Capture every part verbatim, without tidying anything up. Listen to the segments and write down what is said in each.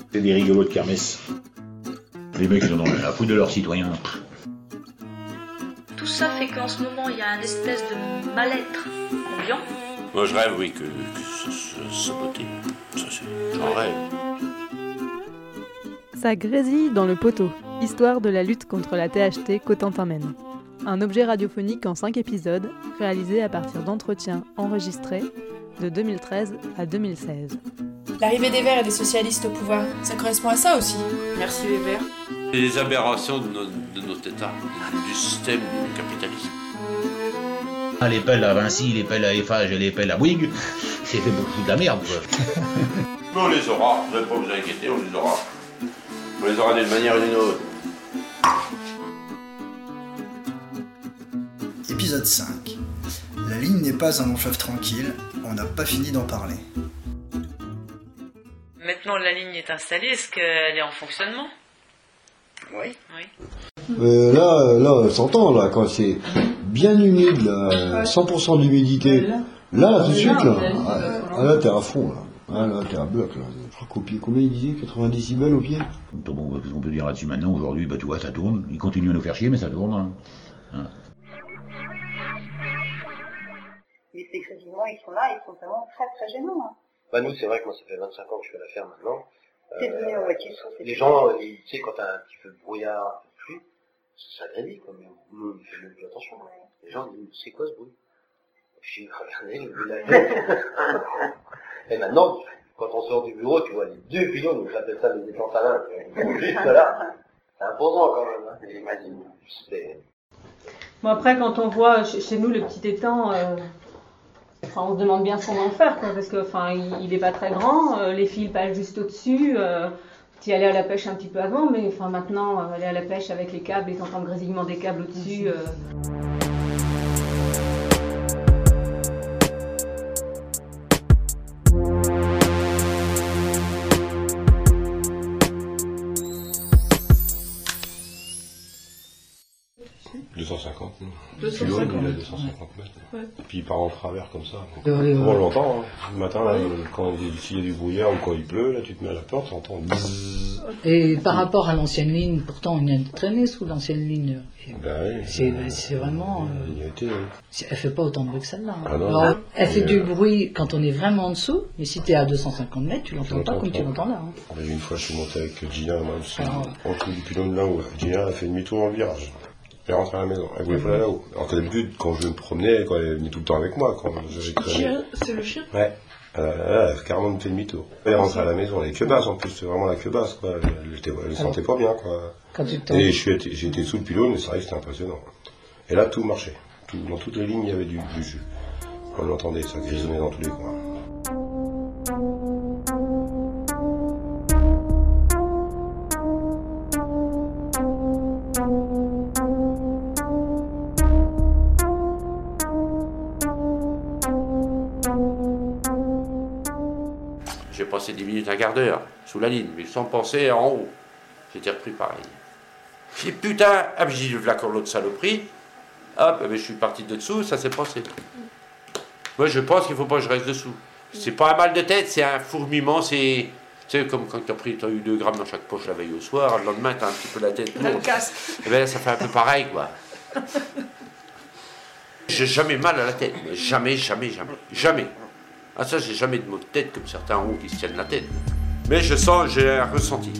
C'est des rigolos de kermesse. Les mecs, ils en ont rien à foutre de leurs citoyens. Tout ça fait qu'en ce moment, il y a un espèce de mal-être ambiant. Moi, je rêve, oui, que, que ça se sabote. Ça, c'est... J'en rêve. Ça grésille dans le poteau, histoire de la lutte contre la T H T Cotentin mène. Un objet radiophonique en cinq épisodes, réalisé à partir d'entretiens enregistrés de deux mille treize à deux mille seize. L'arrivée des Verts et des socialistes au pouvoir, ça correspond à ça aussi. Merci les Verts. Les aberrations de, nos, de notre État, du système du capitalisme. Les pelles à Vinci, les pelles à Eiffage et les pelles à Bouygues, c'est fait beaucoup de la merde, quoi. Mais on les aura, vous n'avez pas vous inquiéter, on les aura. On les aura d'une manière ou d'une autre. Épisode cinq. La ligne n'est pas un long fleuve tranquille, on n'a pas fini d'en parler. Maintenant la ligne est installée, est-ce qu'elle est en fonctionnement ? Oui. Oui. Euh, là, là, on s'entend, là, quand c'est bien humide, là, cent pour cent d'humidité. Là, tout de suite, là, ah, là, t'es à fond, là. Ah, là, t'es à bloc, là. Je crois qu'au pied, combien il disait ? quatre-vingts décibels au pied ? Bon, qu'est-ce qu'on peut dire là-dessus maintenant ? Aujourd'hui, bah, tu vois, ça tourne. Ils continuent à nous faire chier, mais ça tourne. Hein. Hein. Mais effectivement, ils sont là, ils sont vraiment très très gênants. Hein. Bah nous, c'est vrai que moi, ça fait vingt-cinq ans que je fais la ferme maintenant. C'est devenu en voiture. Les gens, ils, tu sais, quand t'as un petit peu de brouillard, un peu de pluie, ça grésille, quoi. Mais nous, on fait même plus attention. Ouais. Les gens disent, c'est quoi ce bruit ? Je dis, regardez, le bruit de la gueule. Et maintenant, quand on sort du bureau, tu vois les deux pylônes, donc j'appelle ça des étantalins, juste là. C'est imposant quand même, hein. J'imagine. C'est... Bon, après, quand on voit chez, chez nous le petit étang, euh, enfin, on se demande bien ce qu'on va en faire, quoi, parce que, enfin, il, il est pas très grand, euh, les fils passent juste au-dessus. Euh, tu y allais à la pêche un petit peu avant, mais enfin maintenant, euh, aller à la pêche avec les câbles et t'entends le grésillement des câbles au-dessus. Euh... deux cent cinquante, non. deux cent cinquante. Il a deux cent cinquante mètres. Ouais. Et puis il part en travers comme ça. Donc, ouais, on ouais. l'entend, hein. Le matin, là, quand il y a du brouillard ou quand il pleut, là, tu te mets à la porte, tu entends bzzz. Et par rapport à l'ancienne ligne, pourtant on vient de traîner sous l'ancienne ligne. Ben oui. C'est, c'est vraiment... Euh, il a été, oui. Elle fait pas autant de bruit que celle-là. Hein. Ah non, Alors, non. elle fait et du euh... bruit quand on est vraiment en dessous, mais si tu es à deux cent cinquante mètres, tu l'entends pas comme tu l'entends là. Hein. Une fois, je suis monté avec Gina, même, en dessous du pylône là où Gina a fait demi-tour en virage. Elle rentre à la maison, elle voulait pas aller là-haut. Alors d'habitude, quand je me promenais, quand elle venait tout le temps avec moi, quand j'avais traîné. C'est le chien ? Ouais. Elle a carrément fait demi-tour. Elle est rentrée à la maison, elle est que basse en plus, c'est vraiment la queue basse, quoi. Elle, était, elle sentait pas bien, quoi. Quand tu et je suis, j'ai été sous le pylône, et c'est vrai que c'était impressionnant. Et là, tout marchait. Tout, dans toutes les lignes, il y avait du, du jus. On l'entendait, ça grisonnait dans tous les coins. J'ai passé dix minutes, un quart d'heure, sous la ligne, mais sans penser en haut. J'étais repris pareil. J'ai dit putain, ah, j'ai dit, voilà encore l'autre saloperie. Hop, je suis parti de dessous, ça s'est passé. Moi, je pense qu'il ne faut pas que je reste dessous. C'est pas un mal de tête, c'est un fourmillement, c'est... Tu sais, comme quand tu as pris, tu as eu deux grammes dans chaque poche la veille au soir, le lendemain, tu as un petit peu la tête lourde. Et bien, ça fait un peu pareil, quoi. J'ai jamais mal à la tête, mais jamais, jamais, jamais, jamais. Ah ça, j'ai jamais de maux de tête comme certains ont qui se tiennent la tête. Mais je sens, j'ai un ressenti.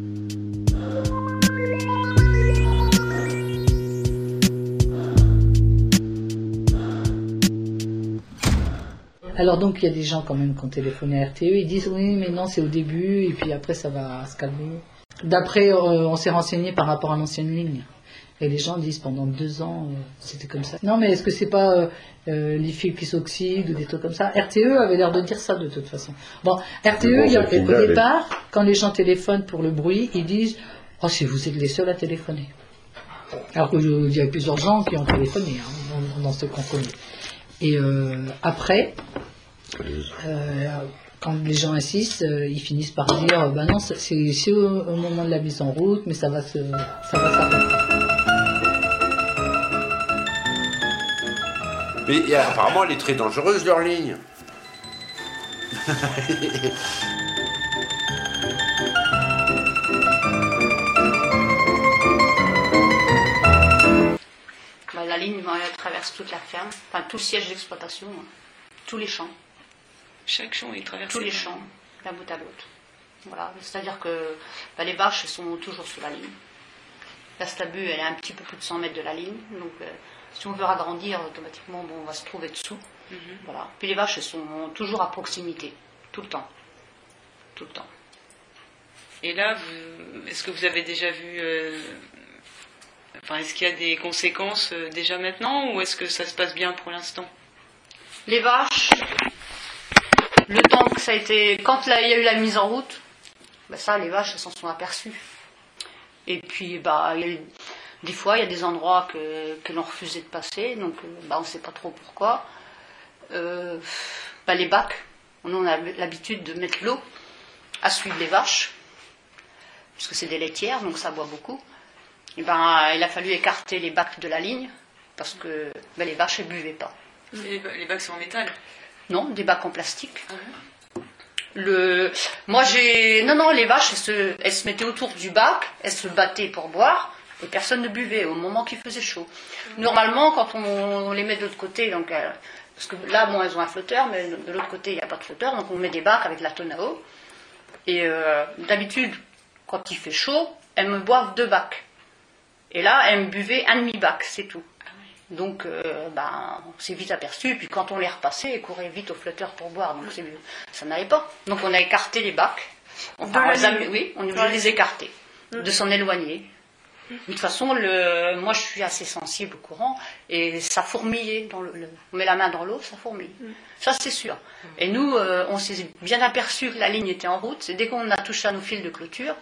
Alors donc il y a des gens quand même qui ont téléphoné à R T E, ils disent oui mais non c'est au début et puis après ça va se calmer. D'après euh, on s'est renseigné par rapport à l'ancienne ligne. Et les gens disent pendant deux ans, euh, c'était comme ça. Non, mais est-ce que c'est pas euh, euh, les fils qui s'oxydent ou des trucs comme ça ? R T E avait l'air de dire ça de toute façon. Bon, R T E, bon, il y a, au départ, avec... quand les gens téléphonent pour le bruit, ils disent « Oh, si vous êtes les seuls à téléphoner ». Alors qu'il y a plusieurs gens qui ont téléphoné, hein, dans, dans ce qu'on connaît. Et euh, après, euh, quand les gens insistent, euh, ils finissent par dire « Ben non, c'est, c'est au, au moment de la mise en route, mais ça va se, ça va s'arrêter ». Mais apparemment, elle est très dangereuse, leur ligne. traverse toute la ferme, enfin tout le siège d'exploitation, hein. Tous les champs. Chaque champ est traversé. Tous les champs, d'un bout à l'autre. Voilà, c'est-à-dire que bah, les vaches sont toujours sous la ligne. La stabule, elle est un petit peu plus de cent mètres de la ligne, donc euh, si on veut agrandir, automatiquement, bon, on va se trouver dessous. Mm-hmm. Voilà. Puis les vaches, elles sont toujours à proximité, tout le temps. Tout le temps. Et là, vous, est-ce que vous avez déjà vu... Euh, enfin, est-ce qu'il y a des conséquences euh, déjà maintenant, ou est-ce que ça se passe bien pour l'instant? Les vaches, le temps que ça a été... Quand là, il y a eu la mise en route, bah ça, les vaches, elles s'en sont aperçues. Et puis, bah, il y a eu, des fois, il y a des endroits que, que l'on refusait de passer, donc bah, on ne sait pas trop pourquoi. Euh, bah, les bacs, on a l'habitude de mettre l'eau à suivre les vaches, puisque c'est des laitières, donc ça boit beaucoup. Et ben, il a fallu écarter les bacs de la ligne, parce que bah, les vaches ne buvaient pas. Les, les bacs sont en métal? Non, des bacs en plastique. Uh-huh. Le... Moi, j'ai... Non, non, les vaches, elles se... elles se mettaient autour du bac, elles se battaient pour boire, et personne ne buvait au moment qu'il faisait chaud. Normalement, quand on, on les met de l'autre côté, donc, euh... parce que là, bon, elles ont un flotteur, mais de l'autre côté, il n'y a pas de flotteur, donc on met des bacs avec la tonne à eau. Et euh, d'habitude, quand il fait chaud, elles me boivent deux bacs. Et là, elles me buvaient un demi-bac, c'est tout. Donc, euh, ben, on s'est vite aperçu, puis quand on les repassait, elles couraient vite au flotteur pour boire, donc c'est, ça n'allait pas. Donc on a écarté les bacs, enfin, on a, oui, on est obligé de les écarter, de s'en éloigner. De toute façon, le, moi je suis assez sensible au courant, et ça fourmillait, dans le, le, on met la main dans l'eau, ça fourmille. Ça c'est sûr. Et nous, euh, on s'est bien aperçu que la ligne était en route, c'est dès qu'on a touché à nos fils de clôture,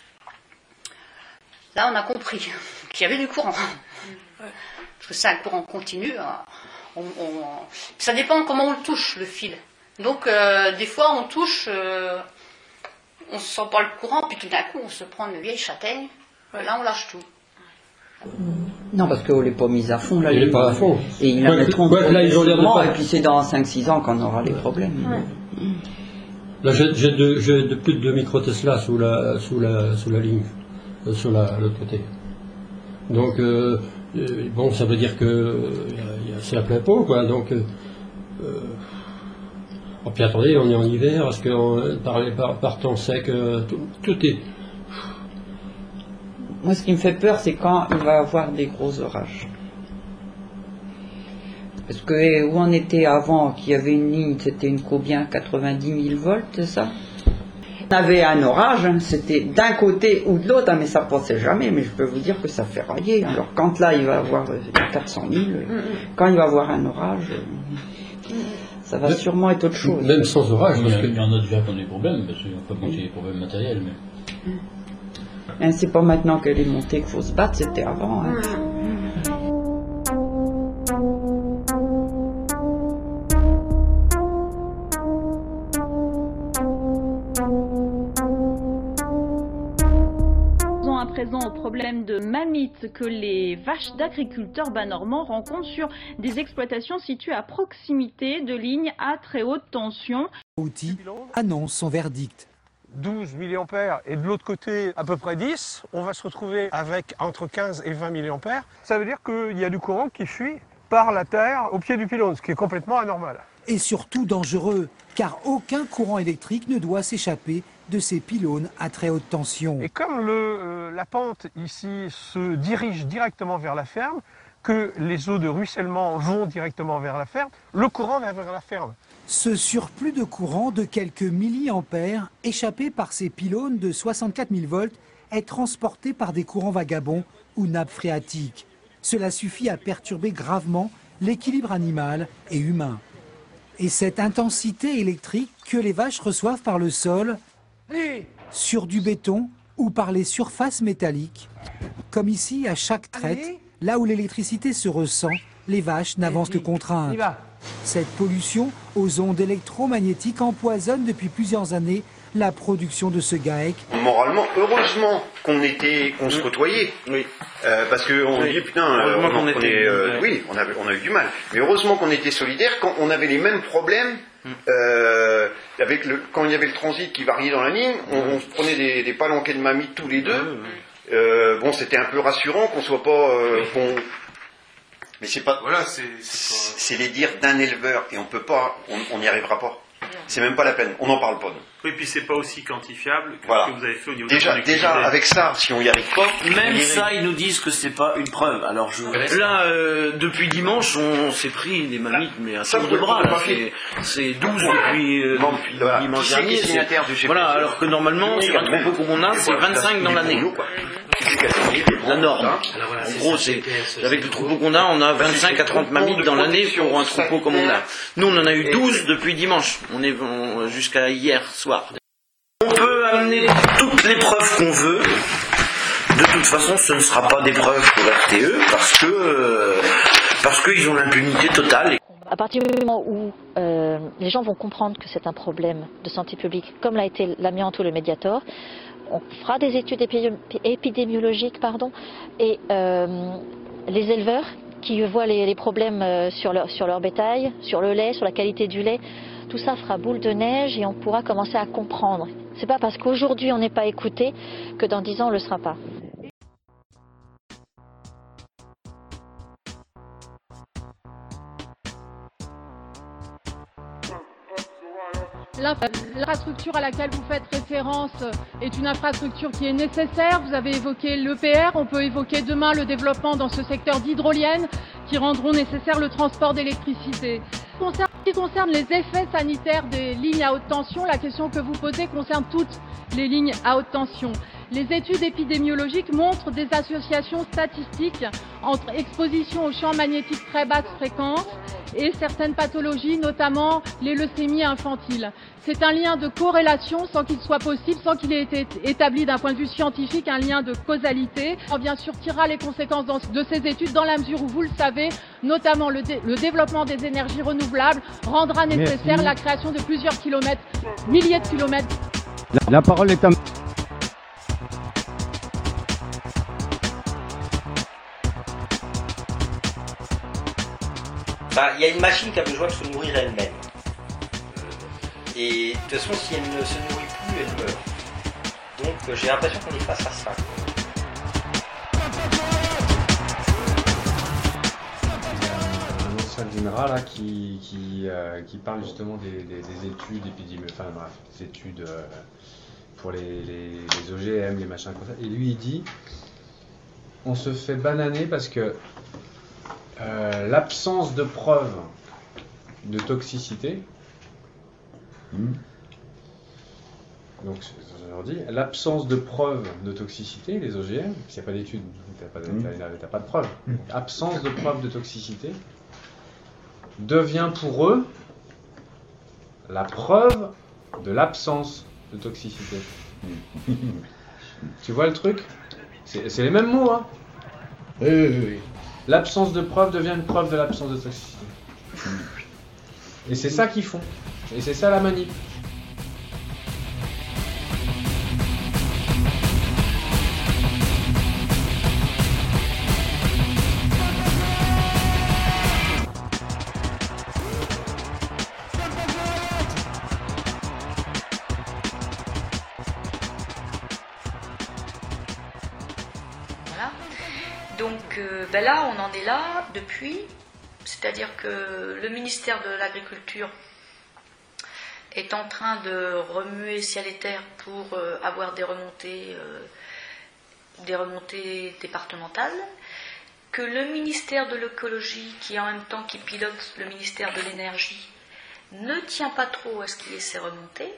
là on a compris qu'il y avait du courant. Parce que c'est un courant continu, on, on, ça dépend comment on le touche, le fil. Donc, euh, des fois, on touche, euh, on ne sent pas le courant, puis tout d'un coup, on se prend une vieille châtaigne, et là, on lâche tout. Non, parce qu'on ne l'est pas mis à fond, là. Il n'est pas à fond. Et ils la ouais, mettront ouais, là, ils ont l'air de pas... et puis c'est dans cinq six ans qu'on aura les problèmes. Ouais. Là, j'ai, j'ai, de, j'ai de plus de deux micro-Tesla sous la, sous la, sous la ligne, euh, sur la, l'autre côté. Donc, euh, Euh, bon, ça veut dire que euh, y a, c'est à plein pot, quoi. Donc, euh, euh, oh, puis attendez, on est en hiver, parce que on, par, par, par temps sec, euh, tout, tout est. Moi, ce qui me fait peur, c'est quand il va y avoir des gros orages. Parce que où on était avant, qu'il y avait une ligne, c'était une combien, quatre-vingt-dix mille volts, c'est ça? On avait un orage, hein, c'était d'un côté ou de l'autre, hein, mais ça ne passait jamais, mais je peux vous dire que ça fait railler. Alors quand là il va y avoir quatre cent mille, quand il va y avoir un orage, ça va même, sûrement être autre chose. Même sans orage, il y, a, il y en a déjà qui ont des problèmes, parce qu'il n'y a pas compter les problèmes matériels. Mais... Hein, c'est pas maintenant qu'elle est montée qu'il faut se battre, c'était avant. Hein. Au problème de mammites que les vaches d'agriculteurs bas-normands rencontrent sur des exploitations situées à proximité de lignes à très haute tension. Outil annonce son verdict. douze milliampères et de l'autre côté à peu près dix, on va se retrouver avec entre quinze et vingt milliampères. Ça veut dire qu'il y a du courant qui fuit par la terre au pied du pylône, ce qui est complètement anormal. Et surtout dangereux, car aucun courant électrique ne doit s'échapper de ces pylônes à très haute tension. Et comme le, euh, la pente ici se dirige directement vers la ferme, que les eaux de ruissellement vont directement vers la ferme, le courant va vers la ferme. Ce surplus de courant de quelques milliampères, échappé par ces pylônes de soixante-quatre mille volts, est transporté par des courants vagabonds ou nappes phréatiques. Cela suffit à perturber gravement l'équilibre animal et humain. Et cette intensité électrique que les vaches reçoivent par le sol, sur du béton ou par les surfaces métalliques, comme ici à chaque traite, là où l'électricité se ressent, les vaches n'avancent que contraintes. Cette pollution aux ondes électromagnétiques empoisonne depuis plusieurs années la production de ce GAEC. Moralement, heureusement qu'on était, qu'on se côtoyait. Oui. Euh, parce qu'on oui. dit, putain, euh, on, on, on était, est, euh, oui, on a, on a eu du mal. Mais heureusement qu'on était solidaires quand on avait les mêmes problèmes. Euh, avec le, quand il y avait le transit qui variait dans la ligne, on, on se prenait des, des palanquets de mamie tous les deux. Euh, bon, c'était un peu rassurant qu'on soit pas, euh, qu'on, Mais c'est pas. Voilà, c'est. C'est les dires d'un éleveur et on peut pas, on n'y arrivera pas. C'est même pas la peine. On n'en parle pas. Nous. Oui, puis c'est pas aussi quantifiable que voilà. ce que vous avez fait au niveau déjà, de la déjà avec ça, si on y arrive pas. Même ça, ils nous disent que c'est pas une preuve. Alors je. Là, euh, depuis dimanche, on s'est pris des mammites, mais à tour de bras. Là, c'est, c'est douze depuis, euh, bon, depuis voilà. dimanche Qui dernier. c'est signataire du voilà, alors que normalement, sur un troupeau comme on a, c'est vingt-cinq dans l'année. La norme. En gros, c'est avec le troupeau qu'on a, on a vingt-cinq à trente mammites dans l'année pour un troupeau comme on a. Nous, on en a eu douze depuis dimanche. On est jusqu'à hier soir. On peut amener toutes les preuves qu'on veut. De toute façon, ce ne sera pas des preuves pour R T E parce que euh, parce qu'ils ont l'impunité totale. À partir du moment où euh, les gens vont comprendre que c'est un problème de santé publique, comme l'a été l'amiante ou le Mediator, on fera des études épidémiologiques, pardon, et euh, les éleveurs qui voient les, les problèmes sur leur, sur leur bétail, sur le lait, sur la qualité du lait, tout ça fera boule de neige et on pourra commencer à comprendre. C'est pas parce qu'aujourd'hui on n'est pas écouté que dans dix ans on ne le sera pas. L'infrastructure à laquelle vous faites référence est une infrastructure qui est nécessaire. Vous avez évoqué l'E P R, on peut évoquer demain le développement dans ce secteur d'hydroliennes qui rendront nécessaire le transport d'électricité. En ce qui concerne les effets sanitaires des lignes à haute tension, la question que vous posez concerne toutes les lignes à haute tension. Les études épidémiologiques montrent des associations statistiques entre exposition aux champs magnétiques très basse fréquence et certaines pathologies, notamment les leucémies infantiles. C'est un lien de corrélation sans qu'il soit possible, sans qu'il ait été établi d'un point de vue scientifique, un lien de causalité. On bien sûr tirera les conséquences de ces études dans la mesure où, vous le savez, notamment le, dé le développement des énergies renouvelables rendra nécessaire Merci. la création de plusieurs kilomètres, milliers de kilomètres. La, la parole est à... Bah, il y a une machine qui a besoin de se nourrir elle-même. Et de toute façon, si elle ne se nourrit plus, elle meurt. Donc euh, j'ai l'impression qu'on est face à ça. Un ancien général là, qui, qui, euh, qui parle justement des, des, des études épidémiologiques, enfin bref, des études euh, pour les, les, les O G M, les machins comme ça. Et lui, il dit, on se fait bananer parce que Euh, l'absence de preuve de toxicité, mmh. donc je leur dis, l'absence de preuve de toxicité, les O G M, s'il n'y a pas d'études, tu n'as pas, mmh. pas de preuve, mmh. donc, absence de preuve de toxicité devient pour eux la preuve de l'absence de toxicité. Mmh. Tu vois le truc? C'est les mêmes mots, hein? Oui, oui, oui. L'absence de preuve devient une preuve de l'absence de toxicité. Et c'est ça qu'ils font. Et c'est ça la manip. Donc euh, ben là, on en est là depuis, c'est-à-dire que le ministère de l'Agriculture est en train de remuer ciel et terre pour euh, avoir des remontées, euh, des remontées départementales, que le ministère de l'écologie, qui en même temps qui pilote le ministère de l'énergie, ne tient pas trop à ce qu'il y ait ces remontées.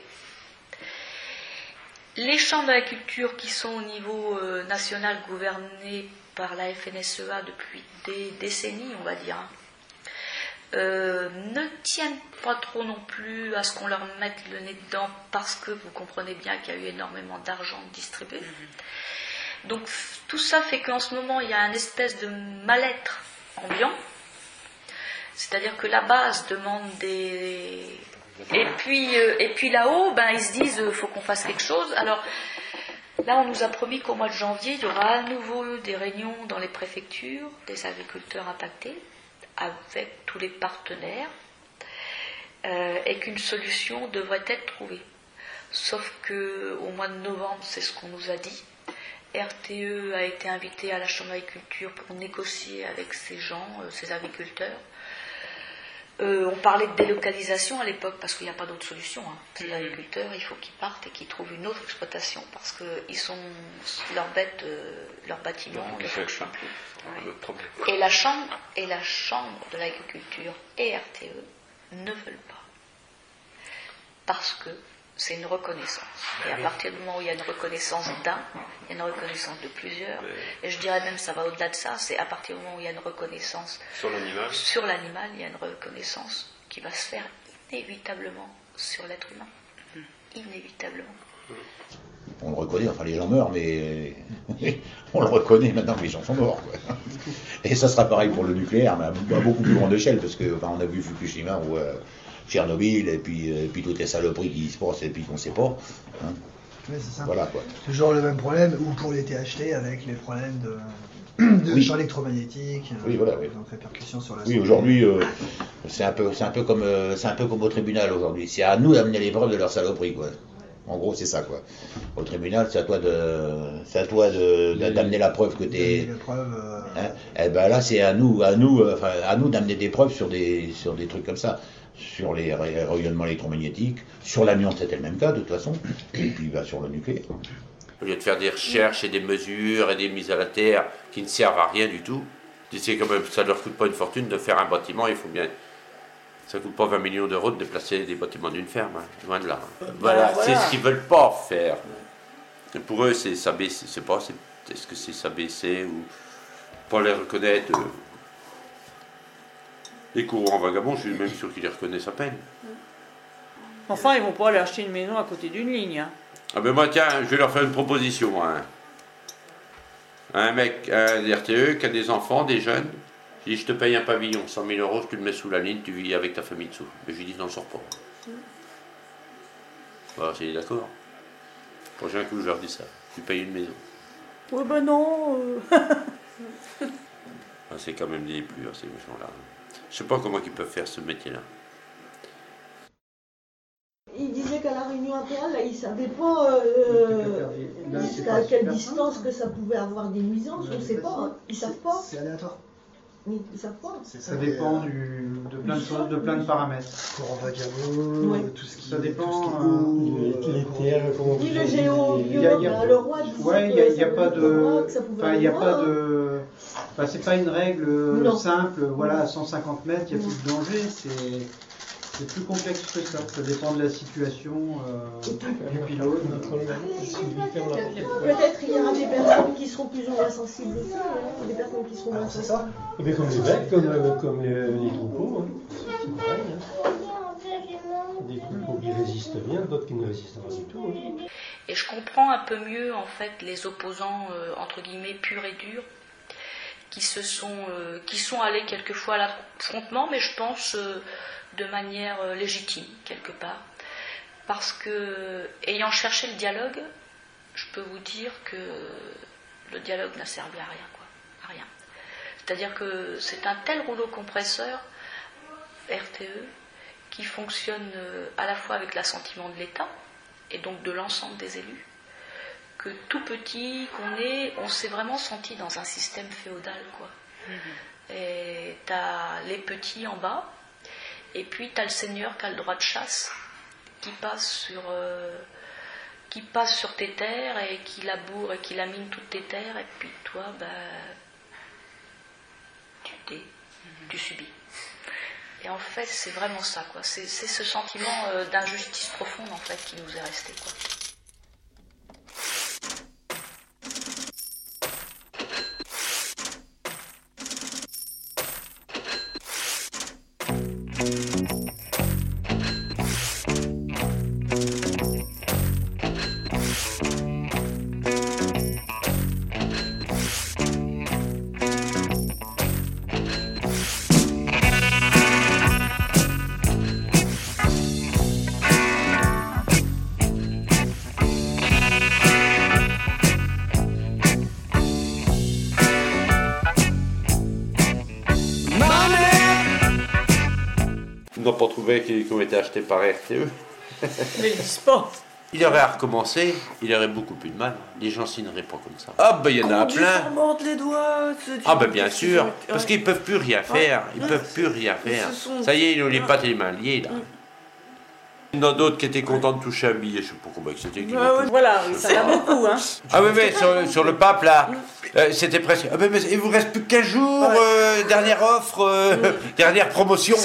Les chambres d'agriculture qui sont au niveau euh, national gouvernés par la F N S E A depuis des décennies, on va dire, euh, ne tiennent pas trop non plus à ce qu'on leur mette le nez dedans, parce que vous comprenez bien qu'il y a eu énormément d'argent distribué. Mmh. Donc tout ça fait qu'en ce moment, il y a une espèce de mal-être ambiant, c'est-à-dire que la base demande des... Et puis, euh, et puis là-haut, ben, ils se disent il euh, faut qu'on fasse quelque chose. Alors là, on nous a promis qu'au mois de janvier, il y aura à nouveau des réunions dans les préfectures des agriculteurs impactés avec tous les partenaires euh, et qu'une solution devrait être trouvée. Sauf qu'au mois de novembre, c'est ce qu'on nous a dit, R T E a été invité à la Chambre d'agriculture pour négocier avec ces gens, euh, ces agriculteurs. Euh, on parlait de délocalisation à l'époque parce qu'il n'y a pas d'autre solution. Hein. Ces mmh. agriculteurs, il faut qu'ils partent et qu'ils trouvent une autre exploitation parce que ils sont, leurs bêtes, euh, leurs bâtiments ne fonctionnent plus. Oui. Et la chambre et la chambre de l'agriculture et R T E ne veulent pas parce que c'est une reconnaissance. Et à partir du moment où il y a une reconnaissance d'un, il y a une reconnaissance de plusieurs. Et je dirais même, ça va au-delà de ça, c'est à partir du moment où il y a une reconnaissance sur l'animal, sur l'animal, il y a une reconnaissance qui va se faire inévitablement sur l'être humain. Inévitablement. On le reconnaît, enfin les gens meurent, mais on le reconnaît maintenant que les gens sont morts. Quoi. Et ça sera pareil pour le nucléaire, mais à beaucoup plus grande échelle, parce que enfin, on a vu Fukushima ou euh, Tchernobyl, et puis, et puis toutes les saloperies qui se passent, et puis qu'on ne sait pas. Hein. Oui, c'est ça. Voilà, quoi. Toujours le même problème, ou pour les T H T, avec les problèmes de, de oui. champs électromagnétiques, oui, voilà, oui. donc répercussions sur la Oui, aujourd'hui, euh, c'est un peu, c'est un peu comme, euh, c'est un peu comme au tribunal aujourd'hui. C'est à nous d'amener les preuves de leur saloperie, quoi. En gros, c'est ça, quoi. Au tribunal, c'est à toi de, c'est à toi de, de d'amener la preuve que t'es. Euh... Hein, et ben là, c'est à nous, à nous, enfin, à nous d'amener des preuves sur des, sur des trucs comme ça, sur les rayonnements électromagnétiques, sur l'amiante, c'était le même cas de toute façon, et puis bah, sur le nucléaire. Au lieu de faire des recherches et des mesures et des mises à la terre qui ne servent à rien du tout, c'est quand même, ça ne leur coûte pas une fortune de faire un bâtiment, il faut bien. Ça ne coûte pas vingt millions d'euros de déplacer des bâtiments d'une ferme, hein, loin de là. Voilà, voilà. C'est ce qu'ils ne veulent pas faire. Et pour eux, c'est s'abaisser, c'est pas, c'est, est-ce que c'est s'abaisser ou pas les reconnaître. Euh, les courants vagabonds, je suis même sûr qu'ils les reconnaissent à peine. Enfin, ils ne vont pas aller acheter une maison à côté d'une ligne. Hein. Ah ben moi, tiens, je vais leur faire une proposition. Hein. Un mec, un R T E, qui a des enfants, des jeunes. Je dis, je te paye un pavillon, cent mille euros, tu le mets sous la ligne, tu vis avec ta famille dessous. Mais je lui dis, non, sors pas. Voilà, c'est d'accord. Prochain coup, je leur dis ça. Tu payes une maison. Ouais, ben non. Euh... ah, c'est quand même des plus, hein, ces gens-là. Je sais pas comment ils peuvent faire ce métier-là. Il disait qu'à la réunion impériale, là, il ne savait pas euh, jusqu'à quelle distance que ça pouvait avoir des nuisances, on ne sait pas. Ils ne savent pas. C'est aléatoire. Oui, ils savent pas. Ça dépend du, de, plein de, choses, de plein de paramètres. Courant vagabond, ouais. tout ce qui ça dépend. Tout ce qui est euh, les terres, comment oui, le géobiologue, le roi disait ouais, il n'y a, a, a pas de. Enfin, il n'y a pas de. Enfin, c'est pas une règle non. simple, voilà, à cent cinquante mètres, il n'y a plus de danger. C'est. C'est plus complexe que ça, ça dépend de la situation euh, du pilote. Peut-être il y aura des personnes qui seront plus ou moins sensibles aussi, hein, des personnes qui seront moins sensibles. Mais comme les bêtes, comme, comme les, les troupeaux, hein. C'est pareil. Hein. Des troupeaux qui résistent bien, d'autres qui ne résistent pas du tout. Hein. Et je comprends un peu mieux en fait les opposants euh, entre guillemets purs et durs qui se sont, euh, qui sont allés quelquefois à l'affrontement, mais je pense euh, de manière euh, légitime quelque part, parce que ayant cherché le dialogue, je peux vous dire que le dialogue n'a servi à rien, quoi, à rien. C'est-à-dire que c'est un tel rouleau compresseur R T E qui fonctionne euh, à la fois avec l'assentiment de l'État et donc de l'ensemble des élus, que tout petit qu'on est, on s'est vraiment senti dans un système féodal, quoi. Mmh. Et t'as les petits en bas, et puis t'as le seigneur qui a le droit de chasse, qui passe sur, euh, qui passe sur tes terres et qui laboure et qui lamine toutes tes terres, et puis toi, bah, tu t'es, mmh. tu subis. Et en fait, c'est vraiment ça, quoi. C'est, c'est ce sentiment euh, d'injustice profonde, en fait, qui nous est resté, quoi. Ils n'ont pas trouvé qu'ils ont été achetés par R T E. Mais ils disent pas. il aurait à recommencer, il aurait beaucoup plus de mal. Les gens signeraient pas comme ça. Ah ben il y en a plein. Les doigts, ah ben bien sûr, parce qu'ils peuvent plus rien faire. Ils peuvent plus rien faire. Ça y est, ils ont les pattes et les mains liées là. Il y en a d'autres qui étaient contents de toucher un billet, je sais pas combien c'était. Ah oui, voilà, ça y a beaucoup. Hein. Ah oui, mais sur, sur le pape là, euh, c'était presque. Ah ben mais il vous reste plus que quinze jours, ouais. euh, dernière offre, euh, mm. dernière promotion.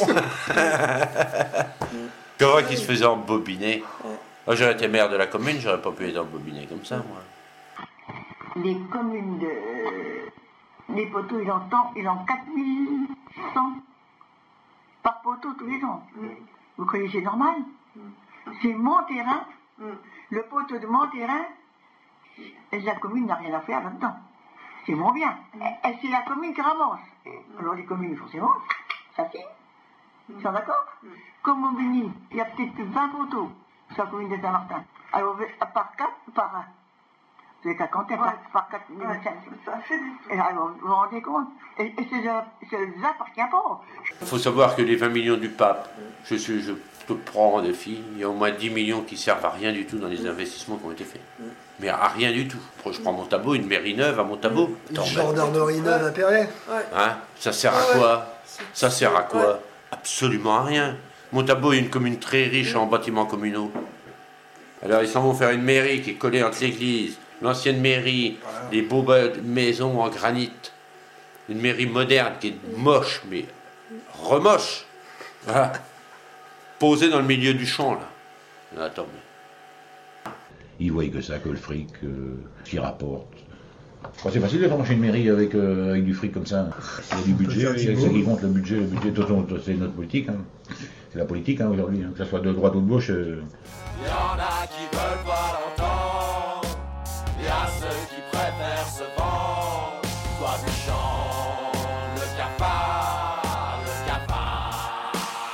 Comment qu'ils se faisaient embobiner. Moi j'aurais été maire de la commune, j'aurais pas pu être embobiné comme ça moi. Les communes de. Les poteaux, ils en, ils en quatre mille cent par poteau tous les ans. Vous croyez que c'est normal? C'est Monterrain, le poteau de Monterrain, la commune n'a rien à faire là-dedans. C'est mon bien. Et c'est la commune qui ramasse. Alors les communes, forcément, ça signe. Ils sont d'accord? Comme au Muni, il y a peut-être que vingt poteaux sur la commune de Saint-Martin. Alors par quatre, par un. Vous êtes à compter par, par quatre mille cinq cents. Et alors vous vous rendez compte? Et, et ça ne les appartient pas. Il faut savoir que les vingt millions du pape, je suis... Je... te prends en défi, il y a au moins dix millions qui servent à rien du tout dans les investissements qui ont été faits. Mais à rien du tout. Je prends Montabo, une mairie neuve à Montabo. Une gendarmerie neuve à Perret. Hein? Ça sert à quoi? Ça sert à quoi? Absolument à rien. Montabo est une commune très riche en bâtiments communaux. Alors ils s'en vont faire une mairie qui est collée entre l'église, l'ancienne mairie, les beaux maisons en granit. Une mairie moderne qui est moche, mais remoche. Voilà. Posé dans le milieu du champ, là. Attends, mais... Ils voient que ça, que le fric, euh, qui rapporte. Enfin, c'est facile de faire marcher une mairie avec, euh, avec du fric comme ça. Il y a du budget, c'est ça qui compte, le budget. Le budget, c'est notre politique. Hein. C'est la politique hein, aujourd'hui, hein, que ce soit de droite ou de gauche. Euh... Il y en a qui veulent pas l'entendre. Il y a ceux qui préfèrent se vendre. Toi du champ, le cafard, le cafard.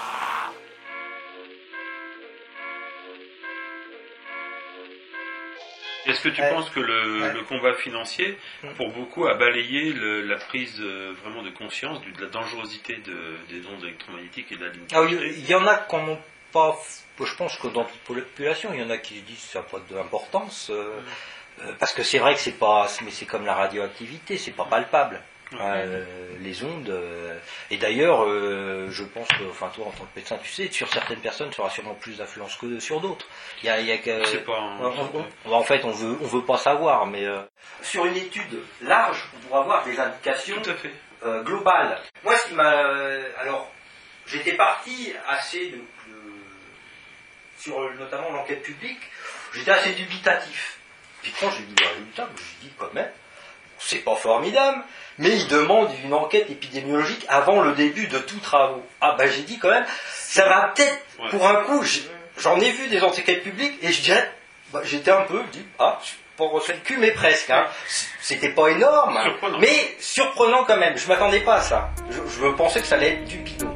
Est-ce que tu euh, penses que le, ouais. le combat financier, pour beaucoup, a balayé le, la prise euh, vraiment de conscience de la dangerosité de, des ondes électromagnétiques et de la ligne? Ah, il y en a qui n'ont pas. Je pense que dans toute population, il y en a qui se disent que ça n'a pas d'importance. Euh, euh, parce que c'est vrai que c'est pas. Mais c'est comme la radioactivité, c'est pas palpable. Euh, les ondes euh, et d'ailleurs euh, je pense que enfin toi en tant que médecin tu sais sur certaines personnes tu auras sûrement plus d'influence que sur d'autres il y a, il y a que, c'est pas un... on, on, en fait on veut on veut pas savoir mais euh, sur une étude large on pourra avoir des indications tout à fait. Euh, globales. Moi ce qui m'a euh, alors j'étais parti assez de, de, sur notamment l'enquête publique j'étais assez dubitatif puis quand j'ai vu le résultat je me suis dit quand même c'est pas formidable, mais il demande une enquête épidémiologique avant le début de tout travaux. Ah ben j'ai dit quand même, ça va peut-être, ouais. Pour un coup, j'en ai vu des enquêtes publiques, et je dirais, bah, j'étais un peu, je dis, ah, je suis pas reçu le cul, mais presque, hein. C'était pas énorme, surprenant. Mais surprenant quand même, je m'attendais pas à ça. Je, je pensais que ça allait être du bidon.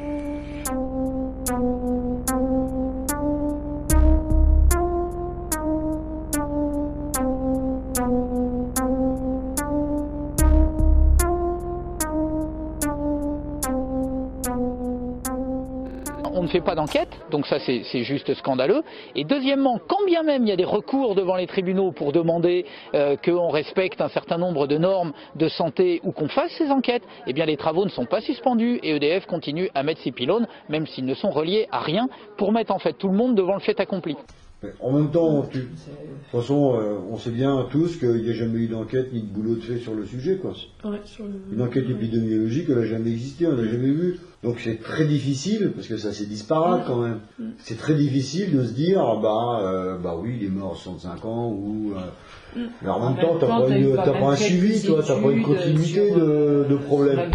On ne fait pas d'enquête, donc ça c'est juste scandaleux. Et deuxièmement, quand bien même il y a des recours devant les tribunaux pour demander euh, qu'on respecte un certain nombre de normes de santé ou qu'on fasse ces enquêtes, eh bien les travaux ne sont pas suspendus et E D F continue à mettre ses pylônes, même s'ils ne sont reliés à rien, pour mettre en fait tout le monde devant le fait accompli. En même temps, tu... de toute façon, euh, on sait bien tous qu'il n'y a jamais eu d'enquête ni de boulot de fait sur le sujet, quoi. Ouais, sur le... Une enquête épidémiologique, elle n'a jamais existé, on n'a jamais vu. Donc c'est très difficile, parce que ça c'est disparate quand même. C'est très difficile de se dire, bah, euh, bah oui, il est mort à soixante-cinq ans, ou. Euh... Mais en même temps, t'as pas, une, t'as pas un suivi, toi, t'as pas une continuité de, de problèmes.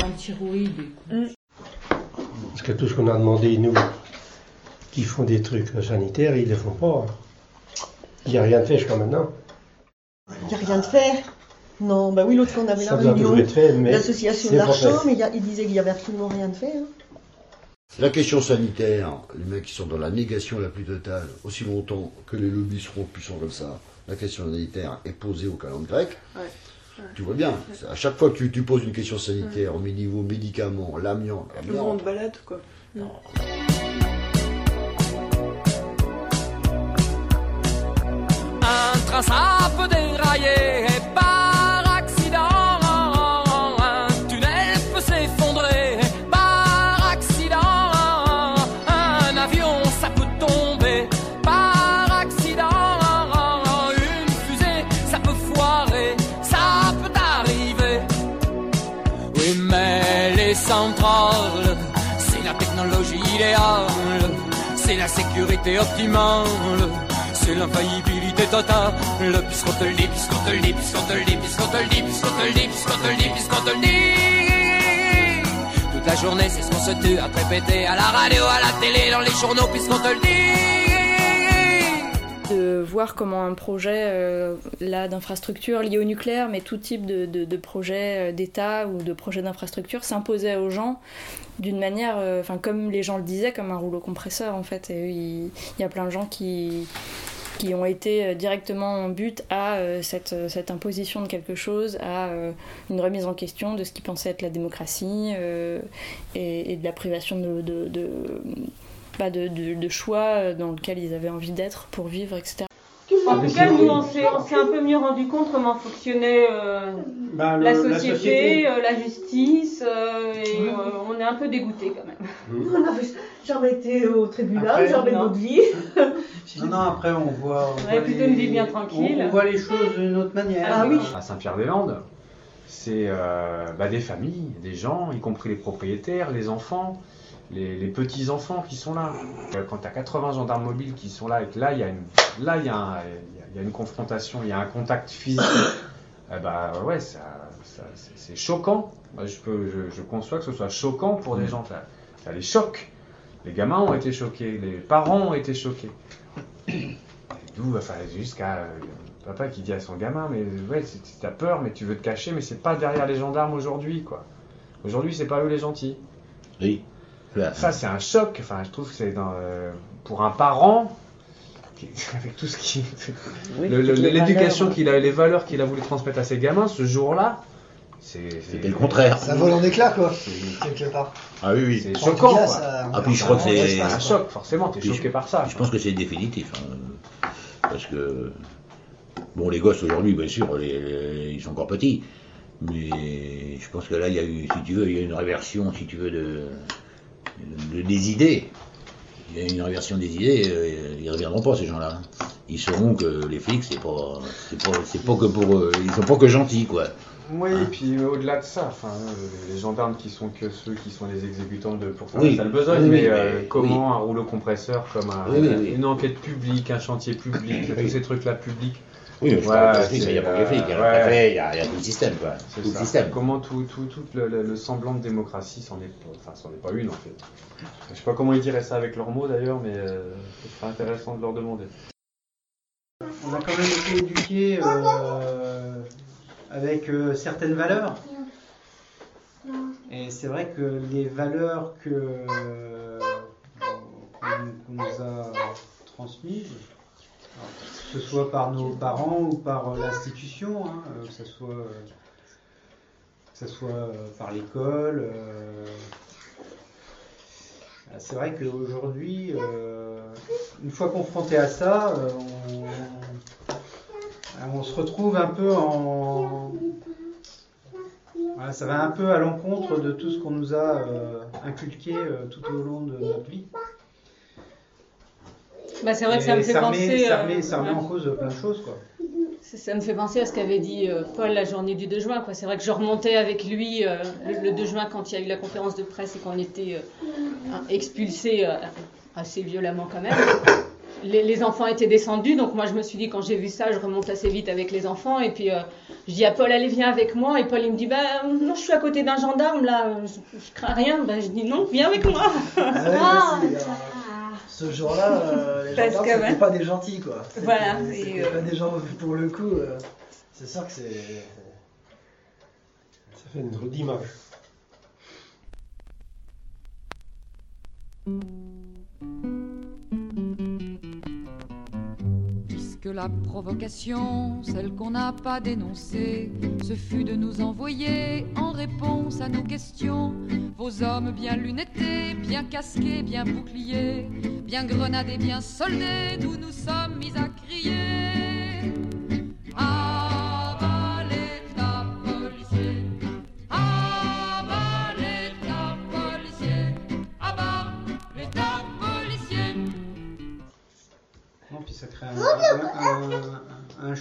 Parce que tout ce qu'on a demandé, nous, qui font des trucs sanitaires, ils ne les font pas. Il n'y a rien de fait jusqu'à maintenant. Il n'y a rien de fait. Non, bah oui, l'autre fois on avait ça la réunion de l'association d'Archamps, mais il, a, il disait qu'il n'y avait absolument rien de fait. Hein. La question sanitaire, les mecs qui sont dans la négation la plus totale, aussi longtemps que les lobbies seront puissants comme ça, la question sanitaire est posée au calendrier grec. Ouais. Ouais. Tu vois bien, à chaque fois que tu, tu poses une question sanitaire, ouais. Au niveau médicaments, l'amiante, la grande balade, quoi. Non. train ça peut dérailler et par accident un tunnel peut s'effondrer. Par accident un avion ça peut tomber. Par accident une fusée ça peut foirer. Ça peut arriver. Oui mais les centrales c'est la technologie idéale. C'est la sécurité optimale, c'est l'infaillibilité totale. Puisqu'on te le dit, puisqu'on te le dit, puisqu'on te le dit, puisqu'on te le dit, puisqu'on te le dit, puisqu'on te le dit, puisqu'on te le dit. Toute la journée, c'est ce qu'on se tue à te répéter à la radio, à la télé, dans les journaux, puisqu'on te le dit. De voir comment un projet euh, là d'infrastructure lié au nucléaire, mais tout type de, de, de projet d'État ou de projet d'infrastructure s'imposait aux gens d'une manière, enfin euh, comme les gens le disaient, comme un rouleau compresseur en fait. Et il y a plein de gens qui qui ont été directement en but à euh, cette, cette imposition de quelque chose, à euh, une remise en question de ce qu'ils pensaient être la démocratie euh, et, et de la privation de, de, de, bah de, de, de choix dans lequel ils avaient envie d'être pour vivre, et cetera. En tout cas, nous, on s'est, on s'est un peu mieux rendu compte comment fonctionnait euh, bah, le, la, société, la société, euh, la justice, euh, et mmh. euh, on est un peu dégoûtés quand même. Mmh. On avait jamais été au tribunal, jamais de notre vie. Non, non, après on voit... On avait plutôt une vie bien tranquille. On, on voit les choses d'une autre manière. Ah oui. À Saint-Pierre-des-Landes, c'est euh, bah, des familles, des gens, y compris les propriétaires, les enfants, les, les petits-enfants qui sont là. Quand tu as quatre-vingts gendarmes mobiles qui sont là, et que là, il y a une, là, il y a un, il y a une confrontation, il y a un contact physique, eh bah, ouais, ça, ça, c'est, c'est choquant. Moi, je, peux, je, je conçois que ce soit choquant pour des gens. Ça, ça les choque. Les gamins ont été choqués, les parents ont été choqués. D'où, enfin, jusqu'à euh, papa qui dit à son gamin, mais ouais, t'as peur, mais tu veux te cacher, mais c'est pas derrière les gendarmes aujourd'hui, quoi. Aujourd'hui, c'est pas eux les gentils. Oui. Ça, c'est un choc. Enfin, je trouve que c'est dans, euh, pour un parent, qui, avec tout ce qui, oui, le, le, l'éducation qu'il a, les valeurs qu'il a voulu transmettre à ses gamins, ce jour-là, c'est, c'était le contraire. Ça vole en éclats, quoi, quelque part. Ah oui, oui. C'est choquant, quoi. Ça, ah puis je crois que c'est, c'est un choc, forcément. T'es choqué je, par ça. Je pense que c'est définitif, hein, parce que bon, les gosses aujourd'hui, bien sûr, les, les, ils sont encore petits, mais je pense que là, il y a eu, si tu veux, il y a une réversion, si tu veux, de De, des idées. Il y a une réversion des idées, euh, ils ne reviendront pas ces gens-là. Ils sauront que les flics, c'est pas, c'est pas, c'est pas que pour eux, ils sont pas que gentils, quoi. Oui, hein? Et puis au-delà de ça, enfin, les gendarmes qui sont que ceux qui sont les exécutants de pour faire oui. la sale besogne, oui, mais, mais euh, oui. comment un rouleau compresseur, comme un, oui, oui, oui. une enquête publique, un chantier public, tous ces trucs-là publics. Oui, mais je voilà, parle pas de flics, il n'y a pas que les flics, il y a le préfet, il y a, il y a tout le système, quoi. C'est tout ça. le système. Comment tout, tout, tout le, le, le semblant de démocratie, c'en est, enfin, c'en est pas une en fait. Je sais pas comment ils diraient ça avec leurs mots d'ailleurs, mais euh, ce serait intéressant de leur demander. On a quand même été éduqués euh, avec euh, certaines valeurs. Et c'est vrai que les valeurs que, euh, qu'on, qu'on nous a transmises, alors, que ce soit par nos parents ou par l'institution, hein, que ce soit, que ce soit par l'école, euh, c'est vrai qu'aujourd'hui, euh, une fois confronté à ça, euh, on, on se retrouve un peu en... Voilà, ça va un peu à l'encontre de tout ce qu'on nous a euh, inculqué euh, tout au long de notre vie. Bah, c'est vrai que ça me fait ça penser... Remet, ça remet, euh, ça remet ouais. en cause plein de choses, quoi. Ça me fait penser à ce qu'avait dit euh, Paul la journée du deux juin. Quoi. C'est vrai que je remontais avec lui euh, le, le deux juin quand il y a eu la conférence de presse et qu'on était euh, expulsés euh, assez violemment quand même. Les, les enfants étaient descendus, donc moi je me suis dit quand j'ai vu ça, je remonte assez vite avec les enfants et puis euh, je dis à Paul allez viens avec moi et Paul il me dit bah non je suis à côté d'un gendarme là, je, je crains rien. Bah, je dis non viens avec moi. Ah ouais, ah, c'est, euh, ce jour-là, euh, les gendarmes c'était ouais. pas des gentils quoi. C'était, voilà. C'était et, pas euh... des gens pour le coup. Euh, c'est sûr que c'est. Ça fait une drôle d'image. Que la provocation, celle qu'on n'a pas dénoncée, ce fut de nous envoyer en réponse à nos questions vos hommes bien lunettés, bien casqués, bien boucliers, bien grenadés, bien soldés, d'où nous sommes mis à crier.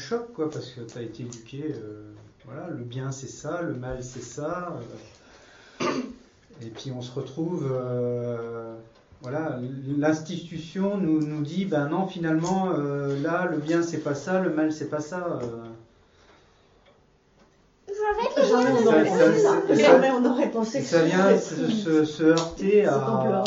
choc, quoi, parce que tu as été éduqué, euh, voilà, le bien c'est ça, le mal c'est ça. Euh, et puis on se retrouve, euh, voilà, l'institution nous, nous dit, ben non, finalement, euh, là, le bien c'est pas ça, le mal c'est pas ça. Euh, Jamais on aurait pensé ça. Jamais on aurait pensé que ça vient se, se, se heurter à, à,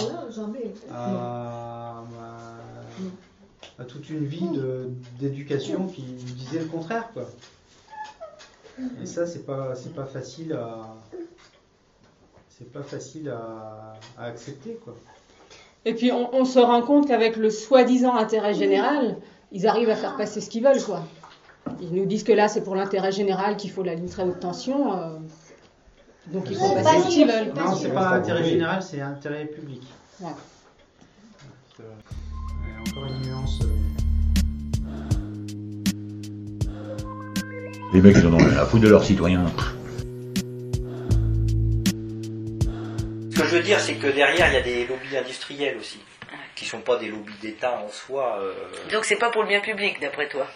à, à toute une vie de, d'éducation qui disait le contraire, quoi. Et ça, c'est pas, c'est pas facile à, c'est pas facile à, à accepter, quoi. Et puis on, on se rend compte qu'avec le soi-disant intérêt général, ils arrivent à faire passer ce qu'ils veulent, quoi. Ils nous disent que là, c'est pour l'intérêt général qu'il faut la ligne très haute tension. Euh, donc il faut passer ce qu'ils veulent. Non, c'est pas intérêt général, c'est intérêt public. Ouais. Et encore une nuance. Les mecs, ils en ont rien à foutre de leurs citoyens. Ce que je veux dire, c'est que derrière, il y a des lobbies industriels aussi, qui ne sont pas des lobbies d'État en soi. Euh... Donc c'est pas pour le bien public, d'après toi?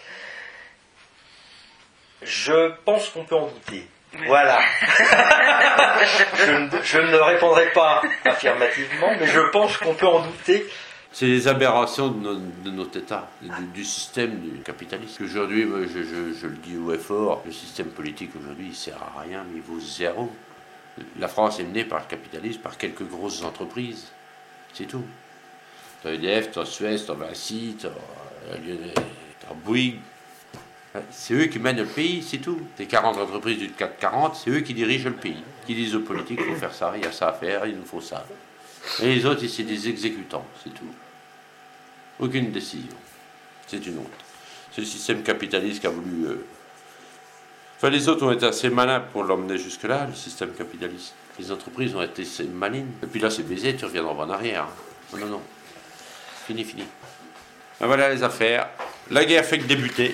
Je pense qu'on peut en douter. Oui. Voilà. je, ne, je ne répondrai pas affirmativement, mais je pense qu'on peut en douter. C'est les aberrations de, no, de notre État, du, du système du capitalisme. Aujourd'hui, je, je, je le dis haut et fort, le système politique aujourd'hui, il sert à rien, mais il vaut zéro. La France est menée par le capitalisme, par quelques grosses entreprises. C'est tout. T'as E D F, t'as Suez, t'as Vinci, t'as Bouygues. C'est eux qui mènent le pays, c'est tout. C'est quarante entreprises du CAC quarante, c'est eux qui dirigent le pays. Qui disent aux politiques, il faut faire ça, il y a ça à faire, il nous faut ça. Et les autres, c'est des exécutants, c'est tout. Aucune décision. C'est une honte. C'est le système capitaliste qui a voulu... Euh... Enfin, les autres ont été assez malins pour l'emmener jusque-là, le système capitaliste. Les entreprises ont été assez malines. Et puis là, c'est baisé, tu reviendras en arrière. Non, non, non. Fini, fini. Ben voilà les affaires. La guerre fait que débuter.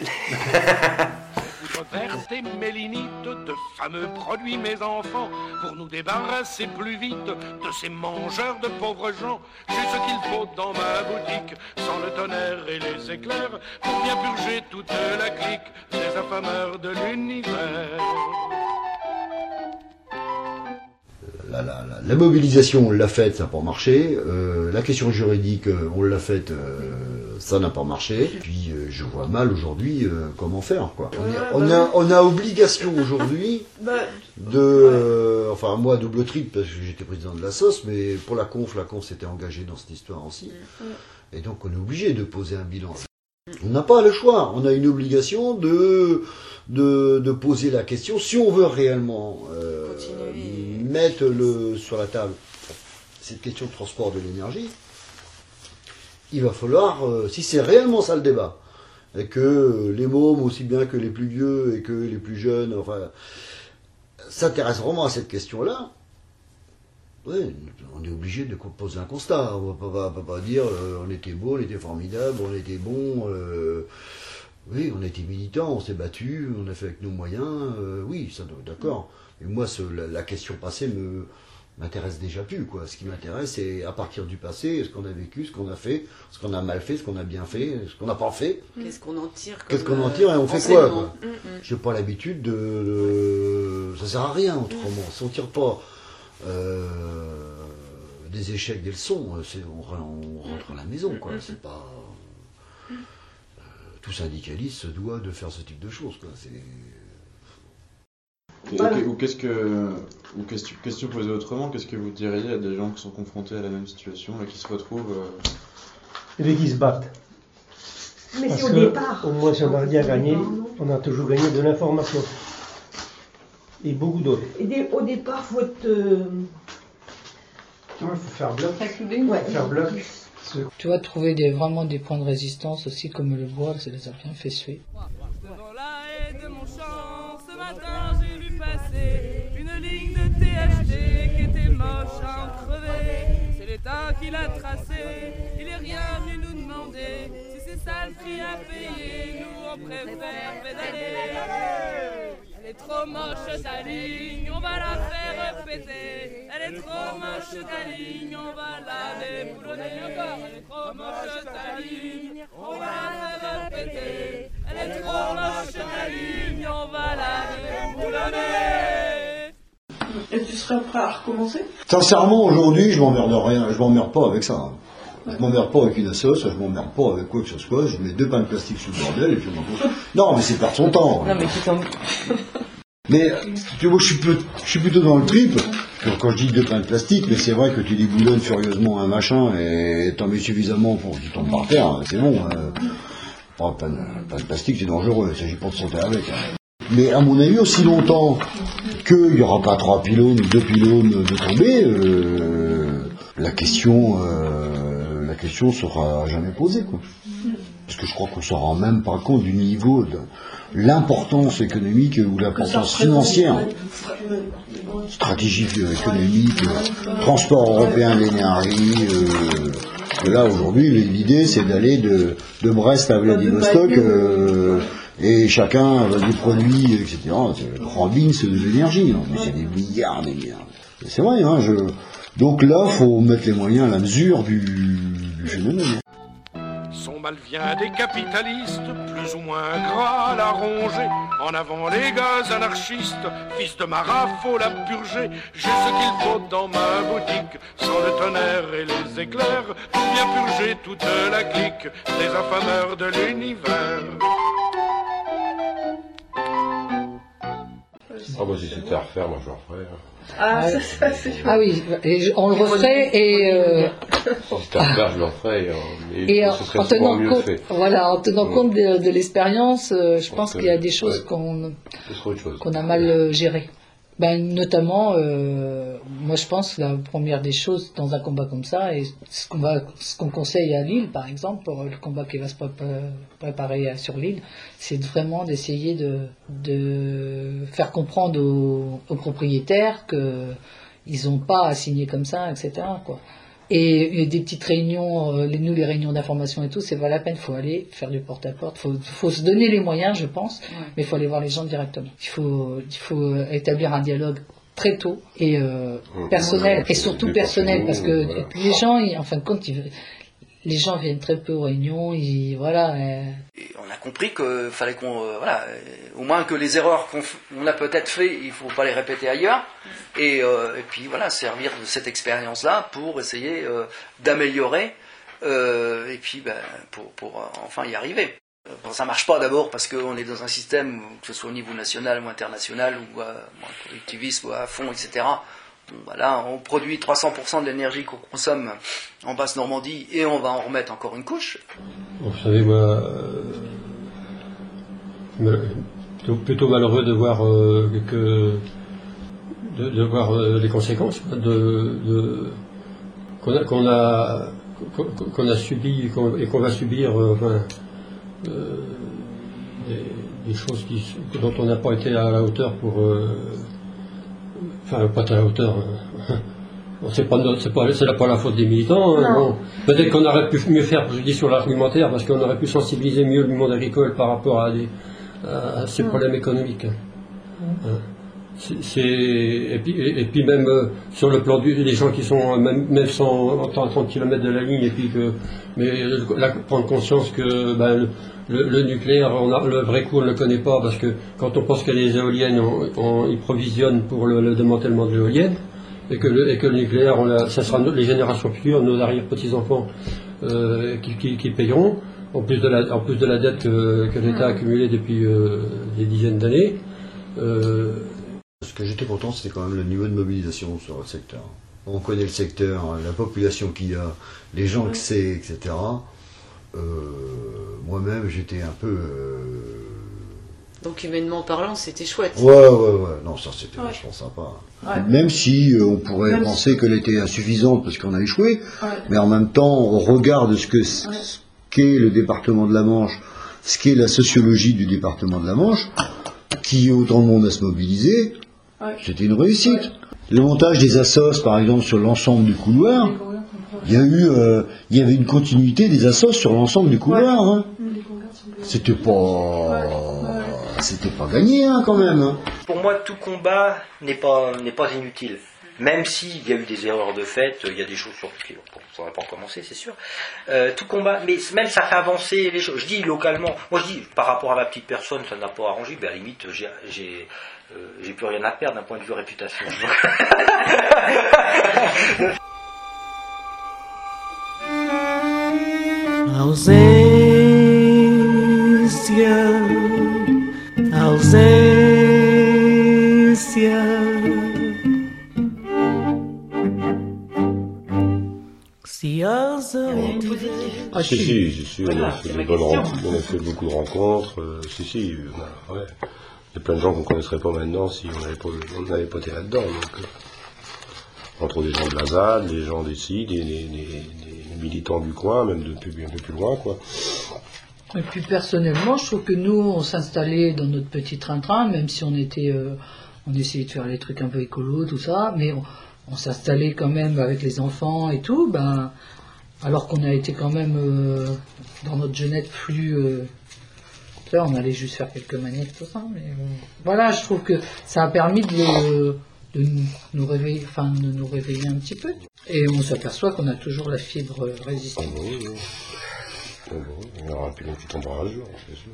Vers des mélinites, de fameux produits, mes enfants, pour nous débarrasser plus vite de ces mangeurs de pauvres gens. J'ai ce qu'il faut dans ma boutique, sans le tonnerre et les éclairs, pour bien purger toute la clique des affameurs de l'univers. La, la, la, la mobilisation, on l'a faite, ça n'a pas marché. Euh, la question juridique, on l'a faite, euh, ça n'a pas marché. Puis euh, je vois mal aujourd'hui euh, comment faire, quoi. On, on, a, on a obligation aujourd'hui de... Euh, enfin, moi, double triple, parce que j'étais président de la S O S, mais pour la conf, la conf s'était engagée dans cette histoire aussi. Et donc, on est obligé de poser un bilan. On n'a pas le choix. On a une obligation de... De, de poser la question, si on veut réellement euh, mettre le, sur la table cette question de transport de l'énergie, il va falloir, euh, si c'est réellement ça le débat, et que les mômes aussi bien que les plus vieux et que les plus jeunes, enfin, s'intéressent vraiment à cette question-là, ouais, on est obligé de poser un constat. On ne va, va pas dire euh, on était beau, on était formidable, on était bon. Euh, Oui, on a été militants, on s'est battu, on a fait avec nos moyens, euh, oui, ça, d'accord. Mais moi, ce, la, la question passée me m'intéresse déjà plus, quoi. Ce qui m'intéresse, c'est à partir du passé, ce qu'on a vécu, ce qu'on a fait, ce qu'on a mal fait, ce qu'on a bien fait, ce qu'on n'a pas fait. Qu'est-ce qu'on en tire Qu'est-ce qu'on en tire et on fait quoi, quoi. Mm -hmm. J'ai pas l'habitude de, de... Ça sert à rien, autrement. Si on tire pas euh, des échecs, des leçons, on, on rentre à la maison, quoi. C'est pas... Tout syndicaliste se doit de faire ce type de choses, quoi. C'est... Okay, okay, ou qu'est-ce que, ou question, question posée autrement, qu'est-ce que vous diriez à des gens qui sont confrontés à la même situation et qui se retrouvent euh... et bien qui se battent. Mais parce c'est au que, départ. Au moins, si on a rien gagné, on a toujours gagné de l'information et beaucoup d'autres. Et des, au départ, faut être. Euh... Il faut faire bloc. Ouais. Faire bloc. Tu vas trouver des, vraiment des points de résistance aussi, comme le bois, ça les a bien fait suer. Devant la haie de mon champ, ce matin j'ai vu passer une ligne de T H D qui était moche à en crever. C'est l'État qui l'a tracée, il est rien venu nous demander si c'est ça le prix à payer, nous on préfère pédaler. Elle est trop moche ta ligne, on va la faire péter. Elle est trop moche ta ligne, on va la déboulonner encore. Elle est trop moche ta ligne, on va la faire péter. Elle est trop moche ta ligne, on va la déboulonner. Et tu serais prêt à recommencer? Sincèrement, aujourd'hui, je m'emmerde rien, je m'emmerde pas avec ça. Je m'emmerde pas avec une assoce, je m'emmerde pas avec quoi que ce soit, je mets deux pains de plastique sous le bordel et puis je m'en fous. Non, mais c'est perdre son temps. Non, mais tu t'en... Mais tu vois, je suis, peu, je suis plutôt dans le trip quand je dis deux pains de plastique, mais c'est vrai que tu déboulonnes furieusement un machin et t'en mets suffisamment pour qu'il tombe par terre, c'est bon. Hein. Oh, pain, de, pain de plastique, c'est dangereux, il ne s'agit pas de sauter avec. Hein. Mais à mon avis, aussi longtemps qu'il n'y aura pas trois pylônes ou deux pylônes de tomber, euh, la question, euh, la question sera jamais posée, quoi. Parce que je crois qu'on ne se rend même pas compte du niveau de l'importance économique ou l'importance financière, stratégie économique, transport européen de l'énergie. Euh, là aujourd'hui, l'idée c'est d'aller de, de Brest à Vladivostok euh, et chacun va des produits, et cetera. C'est le grand business de l'énergie, hein. Mais c'est des milliards, des milliards. C'est vrai, hein. Je... Donc là, faut mettre les moyens à la mesure du, du phénomène. Son mal vient des capitalistes, plus ou moins gras à la ronger. En avant les gaz anarchistes, fils de marat, faut la purger. J'ai ce qu'il faut dans ma boutique, sans le tonnerre et les éclairs, pour bien purger toute la clique des affameurs de l'univers. Ah bah si c'était à refaire, moi je le referais. Hein. Ah, ça, ça c'est chouette. Ah oui, et on le referait et... Euh... Si c'était à refaire, je le referais. Et, et et en, ce serait en tenant mieux compte, fait. voilà, en tenant ouais. compte de, de l'expérience, euh, je pense que, qu'il y a des choses ouais. qu'on chose. qu'on a mal euh, gérées. Ben, notamment, euh, moi je pense que la première des choses dans un combat comme ça, et ce qu'on va, ce qu'on conseille à Lille par exemple, pour le combat qui va se préparer sur Lille, c'est vraiment d'essayer de, de faire comprendre aux, aux propriétaires qu'ils n'ont pas à signer comme ça, et cetera, quoi. Et, et des petites réunions, euh, les, nous les réunions d'information et tout, c'est pas la peine, il faut aller faire du porte-à-porte, il faut, faut se donner les moyens, je pense, ouais. Mais il faut aller voir les gens directement. Il faut, il faut établir un dialogue très tôt et euh, ouais, personnel, ouais, et surtout personnel, parce que voilà. Les gens, ils, en fin de compte, ils, les gens viennent très peu aux réunions, ils, voilà. Euh... Et on a compris qu'il fallait qu'on, euh, voilà, euh, au moins que les erreurs qu'on on a peut-être fait, il ne faut pas les répéter ailleurs, et, euh, et puis voilà, servir de cette expérience-là pour essayer euh, d'améliorer, euh, et puis ben, pour, pour euh, enfin y arriver. Bon, ça ne marche pas d'abord parce qu'on est dans un système, que ce soit au niveau national ou international, ou euh, bon, collectivisme ou à fond, et cetera. Bon, voilà, on produit trois cents pour cent de l'énergie qu'on consomme en Basse-Normandie et on va en remettre encore une couche. Bon, vous savez, moi, euh, plutôt, plutôt malheureux de voir, euh, que, de, de voir euh, les conséquences de, de, qu'on a, qu'on a, qu'on a subi qu'on, et qu'on va subir, euh, enfin, euh, des, des choses qui, dont on n'a pas été à la hauteur pour... Euh, Enfin, pas à la hauteur. Bon, c'est pas, c'est pas, c'est pas la faute des militants. Hein, bon. Peut-être qu'on aurait pu mieux faire, je dis sur l'argumentaire, parce qu'on aurait pu sensibiliser mieux le monde agricole par rapport à, des, à ces mmh. problèmes économiques. Mmh. C'est, c'est, et, puis, et, et puis même euh, sur le plan du, des gens qui sont même, même sans, à trente kilomètres de la ligne, et puis que, mais là, prendre conscience que ben, le, Le, le nucléaire, on a, le vrai coup, on ne le connaît pas, parce que quand on pense qu'il y a des éoliennes, on, on, ils provisionnent pour le, le démantèlement de l'éolienne, et que le, et que le nucléaire, on a, ça sera les générations futures, nos arrière-petits-enfants, euh, qui, qui, qui payeront, en plus de la, en plus de la dette que, que l'État a accumulée depuis euh, des dizaines d'années. Euh... Ce que j'étais content, c'était quand même le niveau de mobilisation sur le secteur. On connaît le secteur, la population qu'il y a, les gens que c'est, et cetera. Euh, moi-même j'étais un peu euh... donc humainement parlant c'était chouette. Ouais ouais ouais, non ça c'était ouais. vachement sympa, ouais. Même si euh, on pourrait même penser si... qu'elle était insuffisante parce qu'on a échoué, ouais. Mais en même temps on regarde ce que ce qu'est le département de la Manche, ce qu'est la sociologie du département de la Manche, qui a autant de monde à se mobiliser, ouais. C'était une réussite, ouais. Le montage des assos par exemple sur l'ensemble du couloir, il y a eu, euh, il y avait une continuité des assos sur l'ensemble du couloir. Ouais. Hein. C'était pas, ouais. C'était pas gagné hein, quand même. Hein. Pour moi, tout combat n'est pas n'est pas inutile. même s'il y a eu des erreurs de fait, il y a des choses sur lesquelles on ne pourrait pas recommencer, c'est sûr. Euh, tout combat, mais même ça fait avancer les choses. Je dis localement, moi je dis par rapport à ma petite personne, ça n'a pas arrangé, ben à la limite, j'ai, j'ai, euh, j'ai plus rien à perdre d'un point de vue réputation. Ausência, ausência. Ah, si, si, si, si, on a fait des bonnes rencontres, on a fait beaucoup de rencontres, euh, si, si, on a, ouais. Il y a plein de gens qu'on ne connaisserait pas maintenant si on n'avait pas, on n'avait pas été là-dedans. Donc, euh, entre des gens de la Z A D, des gens d'ici, des, des, des, des militants du coin, même de plus, un peu plus loin, quoi. Et puis personnellement, je trouve que nous, on s'installait dans notre petit train-train, même si on était, euh, on essayait de faire les trucs un peu écolo, tout ça, mais on, on s'installait quand même avec les enfants et tout, ben, alors qu'on a été quand même euh, dans notre jeunesse plus, euh, là, on allait juste faire quelques manières, tout ça, mais euh, voilà, je trouve que ça a permis de, de nous réveiller, enfin, de nous réveiller un petit peu, et on s'aperçoit qu'on a toujours la fibre résistante. Ah oui, oui. Ah bon, il y aura plus qui tombera un jour, c'est sûr.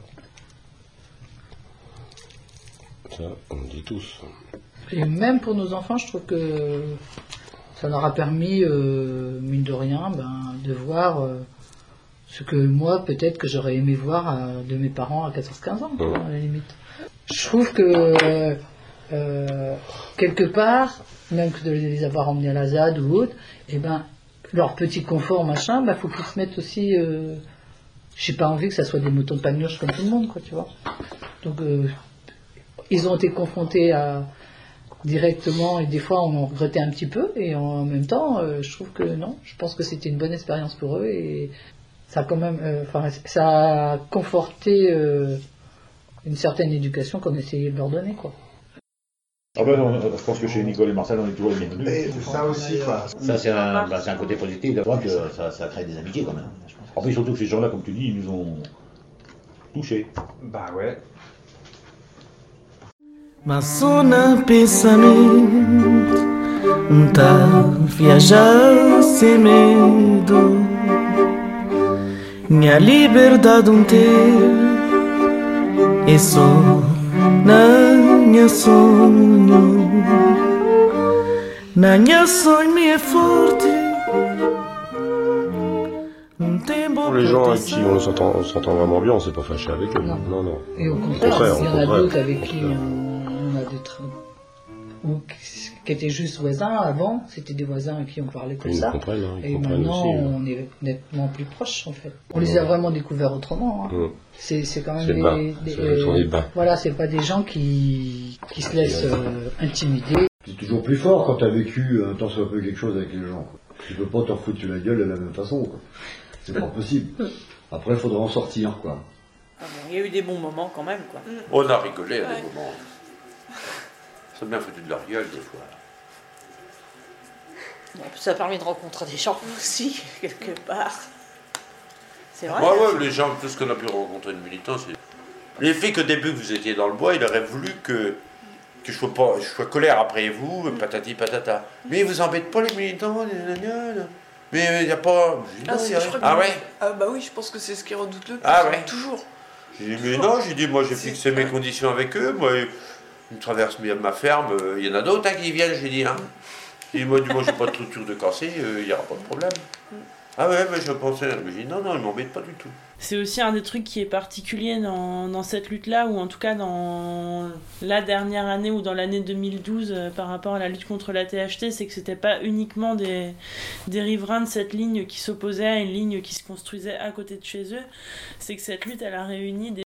Ça, on le dit tous. Et même pour nos enfants, je trouve que ça leur a permis, euh, mine de rien, ben, de voir euh, ce que moi, peut-être que j'aurais aimé voir euh, de mes parents à quatorze quinze ans, quoi, à la limite. Je trouve que, euh, quelque part, même que de les avoir emmenés à la Z A D ou autre, et ben, leur petit confort, machin, ben, faut qu'ils se mettent aussi... Euh, j'ai pas envie que ça soit des moutons de panurge comme tout le monde, quoi, tu vois. Donc, euh, ils ont été confrontés à... directement, et des fois on en regrettait un petit peu, et en même temps euh, je trouve que non, je pense que c'était une bonne expérience pour eux, et ça a quand même euh, enfin, ça a conforté euh, une certaine éducation qu'on essayait de leur donner, quoi. Ah ben non, je pense que chez Nicole et Marcel on est toujours les bienvenus. C'est ça aussi, quoi. Ça c'est un, bah, c'est un côté positif d'avoir que ça, ça crée des amitiés quand même. En plus surtout que ces gens-là, comme tu dis, ils nous ont touchés. Bah ouais. Mas na pensamento tá viajar sem medo. Minha liberdade um ter é só na minha sonho. Na minha sonho me é forte. Pour les gens avec qui on s'entend, on s'entend vraiment bien, on s'est pas fâché avec eux. Non, non. non. Et au contraire, il y en a d'autres avec qui on, on a des tra... ou qui étaient juste voisins avant, c'était des voisins avec qui on parlait comme ils ça. Comprennent, hein, ils et maintenant, aussi, hein. on est nettement plus proches, en fait. On ouais. les a vraiment découverts autrement. Hein. Ouais. C'est, c'est quand même c'est des, bas. des, c'est, euh, des bas. Voilà, c'est pas des gens qui, qui se laissent euh, intimider. C'est toujours plus fort quand t'as vécu un temps soit peu quelque chose avec les gens, quoi. Tu peux pas t'en foutre sur la gueule de la même façon, quoi. C'est pas possible. Après, il faudra en sortir, quoi. Ah bon, il y a eu des bons moments quand même, quoi. On a rigolé à ouais. des moments. Ça m'a foutu de leur gueule, des fois. Bon, ça a permis de rencontrer des gens aussi, quelque part. C'est vrai. Ouais, ouais, les gens, tout ce qu'on a pu rencontrer de militants, c'est... L'effet qu'au début, vous étiez dans le bois, il aurait voulu que, que je sois pas, je sois colère après vous, patati patata. Mais ils vous embêtent pas, les militants, les gna, mais il n'y a pas... Ah, c'est, je ah ouais Ah bah oui, je pense que c'est ce qui redoute le plus. Ah ouais. Toujours. J'ai dit, mais non, j'ai dit, moi j'ai fixé mes conditions avec eux, moi, ils traversent ma ferme, il y en a d'autres hein, qui viennent, j'ai dit, hein. J'ai dit, moi, du moins, j'ai pas de structure de cassé, il n'y aura pas de problème. Ah ouais, mais je pensais, j'ai dit, non, non, ils m'embêtent pas du tout. C'est aussi un des trucs qui est particulier dans, dans cette lutte-là, ou en tout cas dans la dernière année ou dans l'année deux mille douze euh, par rapport à la lutte contre la T H T, c'est que c'était pas uniquement des, des riverains de cette ligne qui s'opposaient à une ligne qui se construisait à côté de chez eux, c'est que cette lutte, elle a réuni des